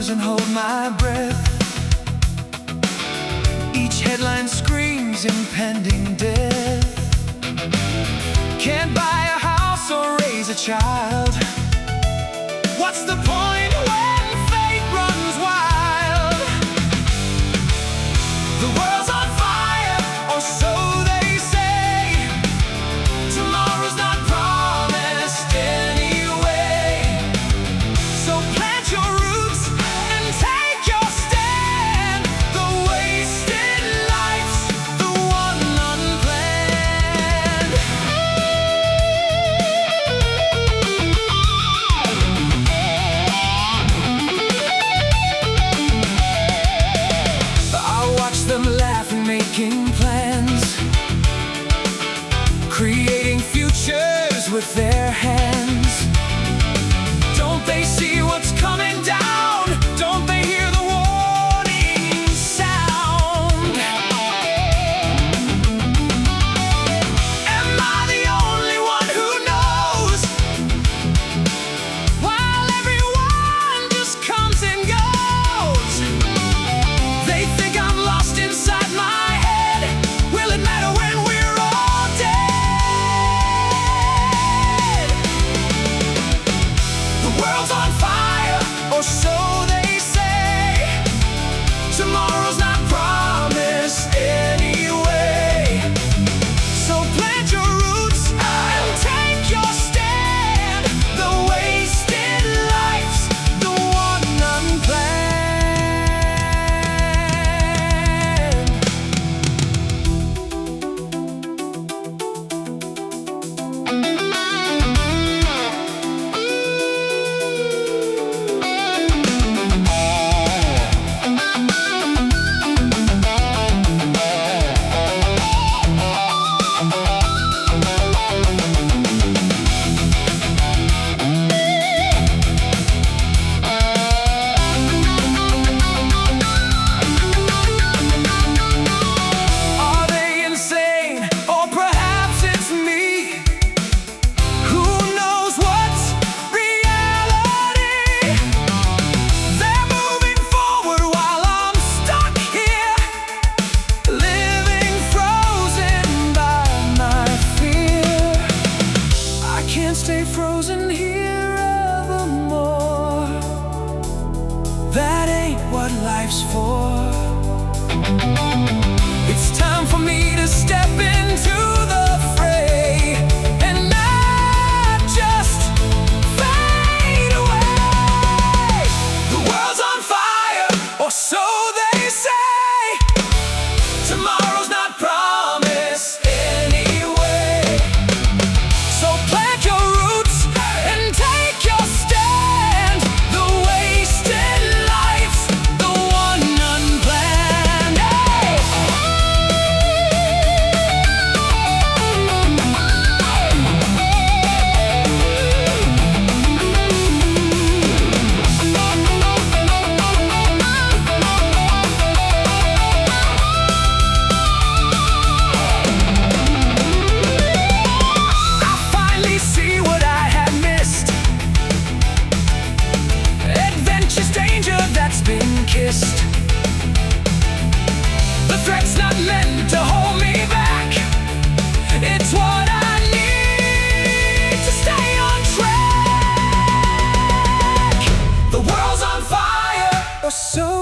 frozen, hold my breath. Each headline screams impending death. Can't buy a house or raise a child. What's the point when fate runs wild? The world's on fire, or so they say. Tomorrow's not promised anyway. So plant your roots and take your stand. The wasted life's the one unplanned. I watch them laughing, making plans, creating futures with their hands. Don't they see what's coming down? Don't they hear the warning sound? Am I the only one who knows? While everyone just comes and goes, they think I'm lost inside my head. Will it matter when we're all dead? The world's on fire, or so they say. Tomorrow's not promised anyway. So plant your roots and take your stand. The wasted life's the one unplanned. Are they insane? Or perhaps it's me? Who knows what's reality? They're moving forward while I'm stuck here, living frozen by my fear. I can't stay frozen here evermore. That ain't what life's for. It's time for me to step into the fray and not just fade away. The world's on fire, or so they say. Tomorrow's not promised anyway. So plant your roots and take your stand. The wasted life's the one unplanned. Hey! I finally see what I had missed. Adventure's danger that's been kissed. The threat's not meant to hold me back. It's what I need to stay on track. The world's on fire, or so